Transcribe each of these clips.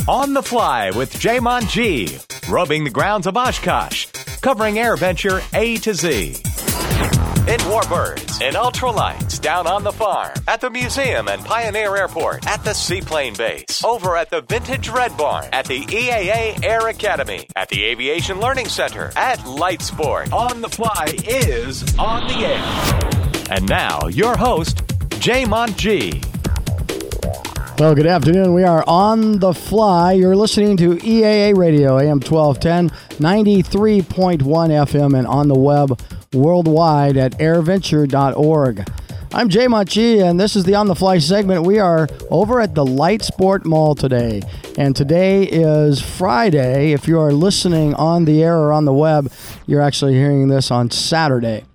On the Fly with Jaymon G. Rubbing the grounds of Oshkosh. Covering AirVenture A to Z. In Warbirds, in Ultralights, down on the farm, at the museum and Pioneer Airport, at the Seaplane Base, over at the Vintage Red Barn, at the EAA Air Academy, at the Aviation Learning Center, at Light Sport. On the Fly is on the air. And now, your host, Jaymon G. Well, good afternoon. We are on the fly. You're listening to EAA Radio, AM 1210, 93.1 FM, and on the web worldwide at airventure.org. I'm Jaymon G, and this is the On the Fly segment. We are over at the Light Sport Mall today, and today is Friday. If you are listening on the air or on the web, you're actually hearing this on Saturday.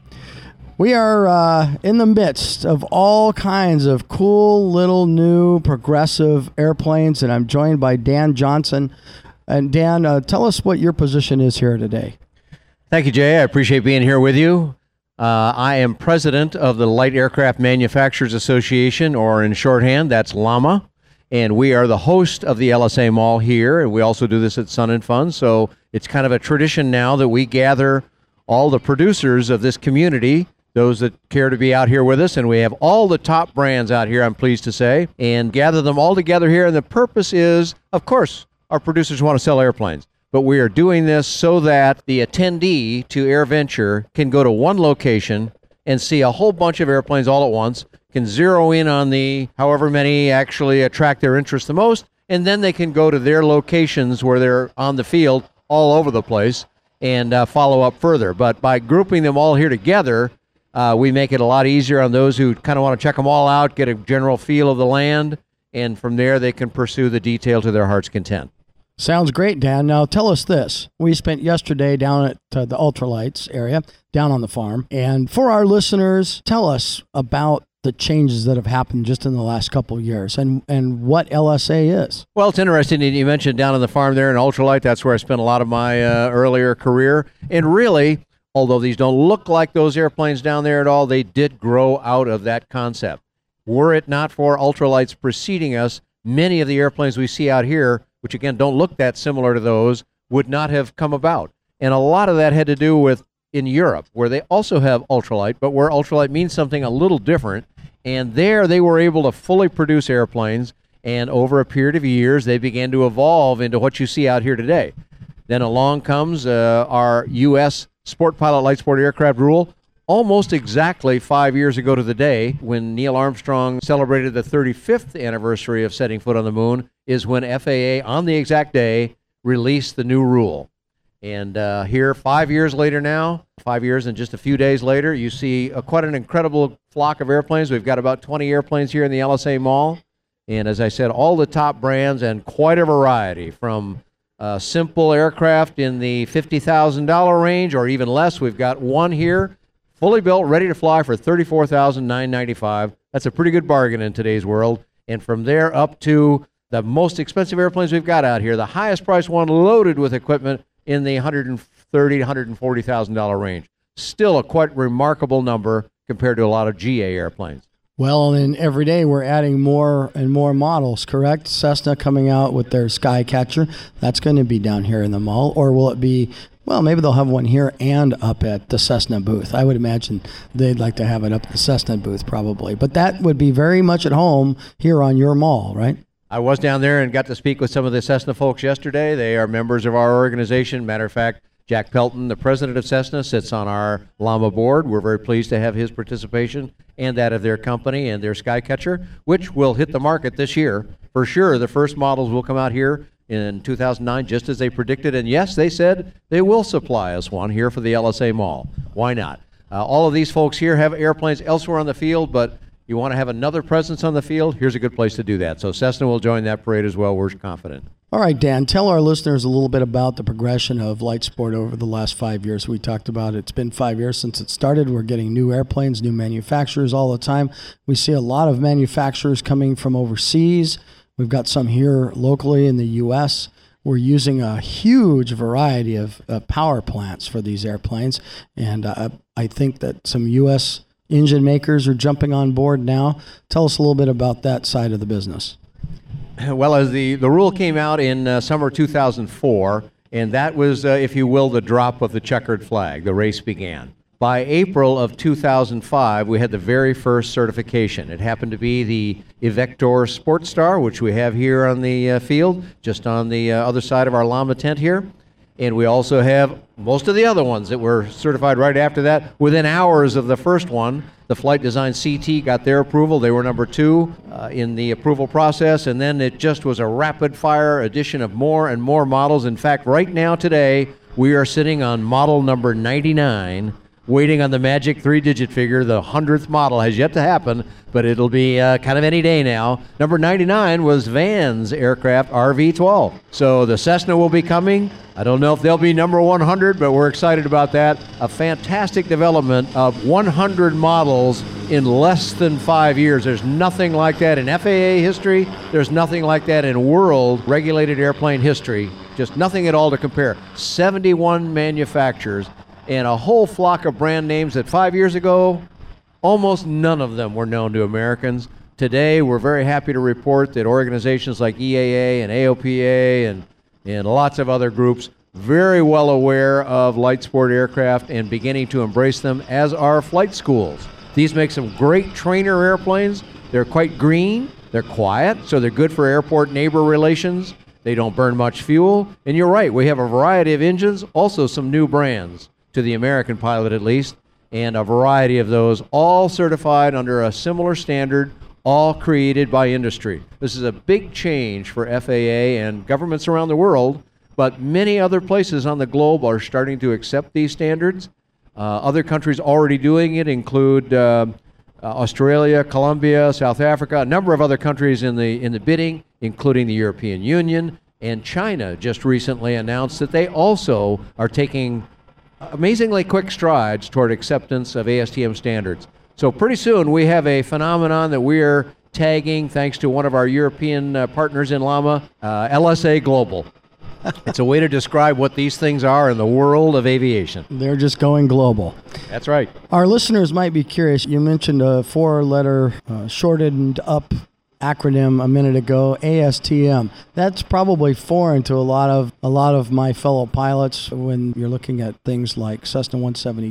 We are in the midst of all kinds of cool little new progressive airplanes, and I'm joined by Dan Johnson. And Dan, tell us what your position is here today. Thank you, Jay. I appreciate being here with you. I am president of the Light Aircraft Manufacturers Association, or in shorthand, that's LAMA, and we are the host of the LSA Mall here, and we also do this at Sun and Fun, so it's kind of a tradition now that we gather all the producers of this community, those that care to be out here with us, and we have all the top brands out here, I'm pleased to say, and gather them all together here, and the purpose is, of course, our producers want to sell airplanes. But we are doing this so that the attendee to AirVenture can go to one location and see a whole bunch of airplanes all at once, can zero in on the however many actually attract their interest the most, and then they can go to their locations where they're on the field all over the place and follow up further. But by grouping them all here together, we make it a lot easier on those who kind of want to check them all out, get a general feel of the land, and from there they can pursue the detail to their heart's content. Sounds great, Dan. Now, tell us this. We spent yesterday down at the Ultralights area, down on the farm. And for our listeners, tell us about the changes that have happened just in the last couple of years and what LSA is. Well, it's interesting. You mentioned down on the farm there in Ultralight. That's where I spent a lot of my earlier career. And really, although these don't look like those airplanes down there at all, they did grow out of that concept. Were it not for Ultralights preceding us, many of the airplanes we see out here, which again don't look that similar to those, would not have come about. And a lot of that had to do with in Europe, where they also have ultralight, but where ultralight means something a little different. And there they were able to fully produce airplanes, and over a period of years, they began to evolve into what you see out here today. Then along comes our U.S. Sport Pilot Light Sport Aircraft rule, almost exactly 5 years ago to the day, when Neil Armstrong celebrated the 35th anniversary of setting foot on the moon, is when FAA, on the exact day, released the new rule. And here, 5 years later now, 5 years and just a few days later, you see quite an incredible flock of airplanes. We've got about 20 airplanes here in the LSA Mall. And as I said, all the top brands and quite a variety, from simple aircraft in the $50,000 range or even less. We've got one here, fully built, ready to fly for $34,995. That's a pretty good bargain in today's world. And from there up to the most expensive airplanes we've got out here, the highest priced one loaded with equipment in the $130,000 to $140,000 range. Still a quite remarkable number compared to a lot of GA airplanes. Well, and every day we're adding more and more models, correct? Cessna coming out with their Skycatcher. That's going to be down here in the mall. Or will it be, well, maybe they'll have one here and up at the Cessna booth. I would imagine they'd like to have it up at the Cessna booth probably. But that would be very much at home here on your mall, right? I was down there and got to speak with some of the Cessna folks yesterday. They are members of our organization. Matter of fact, Jack Pelton, the president of Cessna, sits on our LAMA board. We're very pleased to have his participation and that of their company and their Skycatcher, which will hit the market this year. For sure, the first models will come out here in 2009, just as they predicted. And yes, they said they will supply us one here for the LSA Mall. Why not? All of these folks here have airplanes elsewhere on the field, but you want to have another presence on the field, here's a good place to do that. So Cessna will join that parade as well, we're confident. All right, Dan, tell our listeners a little bit about the progression of light sport over the last 5 years. We talked about it's been 5 years since it started. We're getting new airplanes, new manufacturers all the time. We see a lot of manufacturers coming from overseas. We've got some here locally in the U.S. We're using a huge variety of power plants for these airplanes, and I think that some U.S. engine makers are jumping on board now. Tell us a little bit about that side of the business. Well, as the rule came out in summer 2004, and that was, if you will, the drop of the checkered flag. The race began. By April of 2005, we had the very first certification. It happened to be the Evector Sports Star, which we have here on the field, just on the other side of our llama tent here. And we also have most of the other ones that were certified right after that. Within hours of the first one, the Flight Design CT got their approval. They were number 2 in the approval process. And then it just was a rapid-fire addition of more and more models. In fact, right now today, we are sitting on model number 99, waiting on the magic 3-digit figure. The 100th model has yet to happen, but it'll be kind of any day now. Number 99 was Van's aircraft RV-12. So the Cessna will be coming. I don't know if they'll be number 100, but we're excited about that. A fantastic development of 100 models in less than 5 years. There's nothing like that in FAA history. There's nothing like that in world regulated airplane history. Just nothing at all to compare. 71 manufacturers and a whole flock of brand names that 5 years ago, almost none of them were known to Americans. Today, we're very happy to report that organizations like EAA and AOPA and lots of other groups very well aware of light sport aircraft and beginning to embrace them, as are flight schools. These make some great trainer airplanes. They're quite green, they're quiet, so they're good for airport-neighbor relations. They don't burn much fuel. And you're right, we have a variety of engines, also some new brands, to the American pilot at least, and a variety of those, all certified under a similar standard, all created by industry. This is a big change for FAA and governments around the world, but many other places on the globe are starting to accept these standards. Other countries already doing it include Australia, Colombia, South Africa, a number of other countries in the bidding, including the European Union, and China just recently announced that they also are taking amazingly quick strides toward acceptance of ASTM standards. So pretty soon we have a phenomenon that we're tagging, thanks to one of our European partners in LAMA, LSA Global. It's a way to describe what these things are in the world of aviation. They're just going global. That's right. Our listeners might be curious. You mentioned a 4-letter shortened up acronym a minute ago, ASTM. That's probably foreign to a lot of my fellow pilots when you're looking at things like Cessna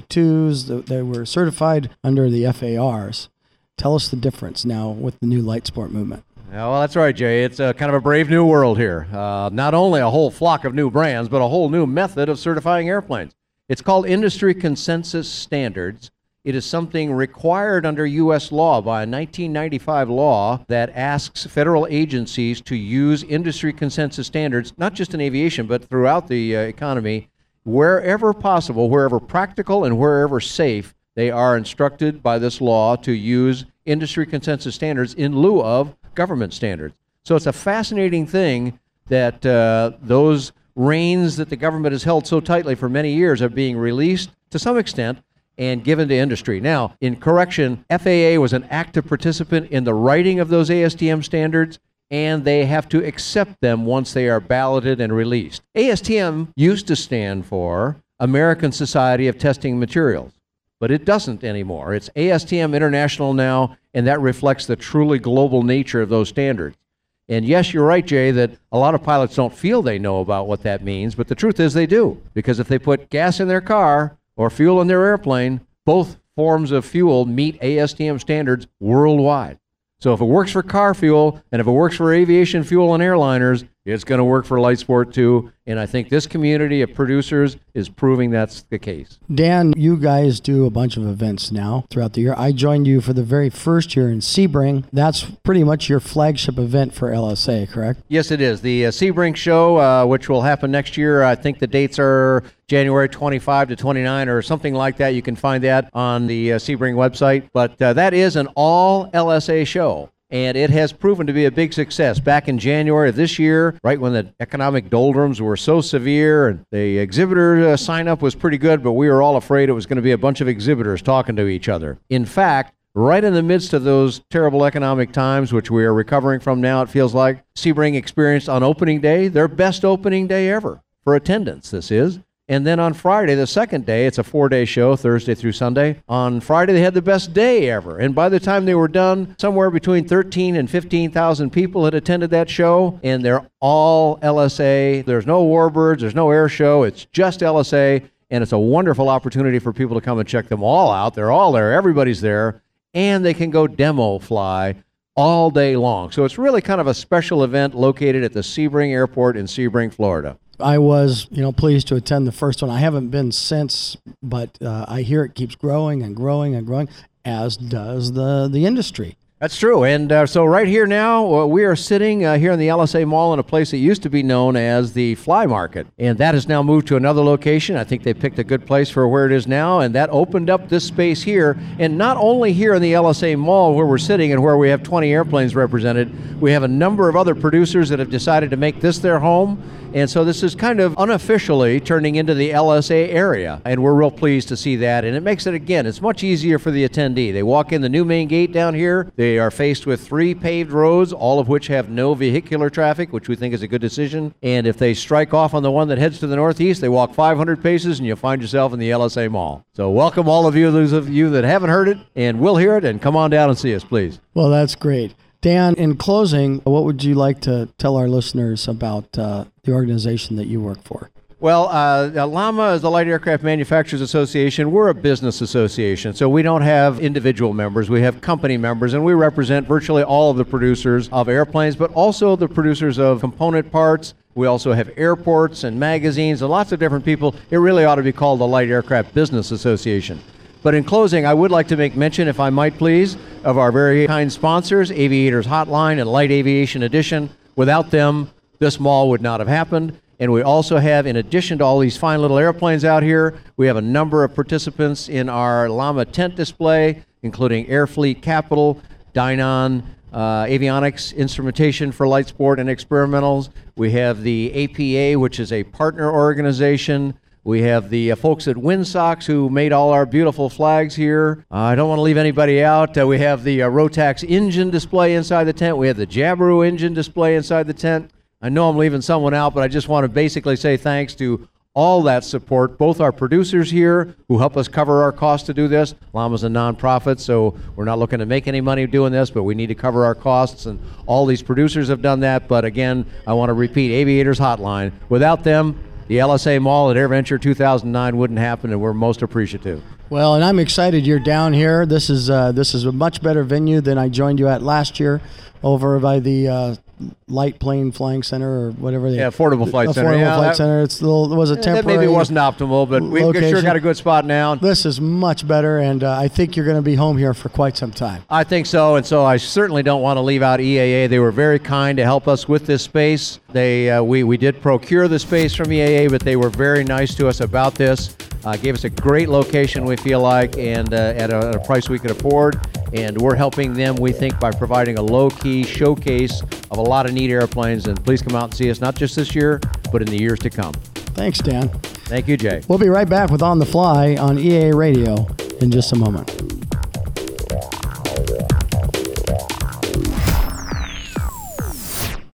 172s. They were certified under the FARs. Tell us the difference now with the new light sport movement. Yeah, well, that's right, Jay. It's kind of a brave new world here. Not only a whole flock of new brands, but a whole new method of certifying airplanes. It's called Industry Consensus Standards. It is something required under U.S. law by a 1995 law that asks federal agencies to use industry consensus standards, not just in aviation, but throughout the economy, wherever possible, wherever practical and wherever safe. They are instructed by this law to use industry consensus standards in lieu of government standards. So it's a fascinating thing that those reins that the government has held so tightly for many years are being released to some extent and given to industry. Now, in correction, FAA was an active participant in the writing of those ASTM standards, and they have to accept them once they are balloted and released. ASTM used to stand for American Society of Testing Materials, but it doesn't anymore. It's ASTM International now, and that reflects the truly global nature of those standards. And yes, you're right, Jay, that a lot of pilots don't feel they know about what that means, but the truth is they do, because if they put gas in their car or fuel in their airplane, both forms of fuel meet ASTM standards worldwide. So if it works for car fuel, and if it works for aviation fuel and airliners, it's going to work for light sport too. And I think this community of producers is proving that's the case. Dan, you guys do a bunch of events now throughout the year. I joined you for the very first year in Sebring. That's pretty much your flagship event for LSA, correct? Yes, it is. The Sebring show, which will happen next year, I think the dates are January 25 to 29 or something like that. You can find that on the Sebring website. But that is an all LSA show. And it has proven to be a big success. Back in January of this year, right when the economic doldrums were so severe, and the exhibitor sign-up was pretty good, but we were all afraid it was going to be a bunch of exhibitors talking to each other. In fact, right in the midst of those terrible economic times, which we are recovering from now, it feels like, Sebring experienced on opening day their best opening day ever for attendance, this is. And then on Friday, the second day, it's a 4-day show, Thursday through Sunday. On Friday, they had the best day ever. And by the time they were done, somewhere between 13 and 15,000 people had attended that show. And they're all LSA. There's no Warbirds. There's no air show. It's just LSA. And it's a wonderful opportunity for people to come and check them all out. They're all there. Everybody's there. And they can go demo fly all day long. So it's really kind of a special event located at the Sebring Airport in Sebring, Florida. I was, pleased to attend the first one. I haven't been since, but I hear it keeps growing and growing and growing, as does the industry. That's true. And so right here now, we are sitting here in the LSA Mall in a place that used to be known as the Fly Market. And that has now moved to another location. I think they picked a good place for where it is now. And that opened up this space here. And not only here in the LSA Mall where we're sitting and where we have 20 airplanes represented, we have a number of other producers that have decided to make this their home. And so this is kind of unofficially turning into the LSA area. And we're real pleased to see that. And it makes it, again, it's much easier for the attendee. They walk in the new main gate down here. They are faced with 3 paved roads, all of which have no vehicular traffic, which we think is a good decision. And if they strike off on the one that heads to the northeast, they walk 500 paces and you'll find yourself in the LSA Mall. So welcome all of you, those of you that haven't heard it and will hear it, and come on down and see us, please. Well, that's great. Dan, in closing, what would you like to tell our listeners about the organization that you work for? Well, LAMA is the Light Aircraft Manufacturers Association. We're a business association, so we don't have individual members. We have company members, and we represent virtually all of the producers of airplanes, but also the producers of component parts. We also have airports and magazines and lots of different people. It really ought to be called the Light Aircraft Business Association. But in closing, I would like to make mention, if I might please, of our very kind sponsors, Aviators Hotline and Light Aviation Edition. Without them, this mall would not have happened. And we also have, in addition to all these fine little airplanes out here, we have a number of participants in our LAMA tent display, including Airfleet Capital, Dynon, Avionics Instrumentation for Light Sport and Experimentals. We have the APA, which is a partner organization. We have the folks at Windsox who made all our beautiful flags here. I don't want to leave anybody out. We have the Rotax engine display inside the tent. We have the Jabiru engine display inside the tent. I know I'm leaving someone out, but I just want to basically say thanks to all that support, both our producers here who help us cover our costs to do this. LAMA's a nonprofit, so we're not looking to make any money doing this, but we need to cover our costs, and all these producers have done that. But again, I want to repeat, Aviators Hotline. Without them, the LSA Mall at AirVenture 2009 wouldn't happen, and we're most appreciative. Well, and I'm excited you're down here. This is a much better venue than I joined you at last year over by the Light Plane Flying Center or whatever. Affordable Flight Center. Affordable Flight Center. It was a temporary. That maybe wasn't optimal, but we've sure got a good spot now. This is much better, and I think you're going to be home here for quite some time. I think so, and so I certainly don't want to leave out EAA. They were very kind to help us with this space. We did procure the space from EAA, but they were very nice to us about this. Gave us a great location, we feel like, and at a price we could afford. And we're helping them, we think, by providing a low-key showcase of a lot of neat airplanes. And please come out and see us, not just this year, but in the years to come. Thanks, Dan. Thank you, Jay. We'll be right back with On the Fly on EAA Radio in just a moment.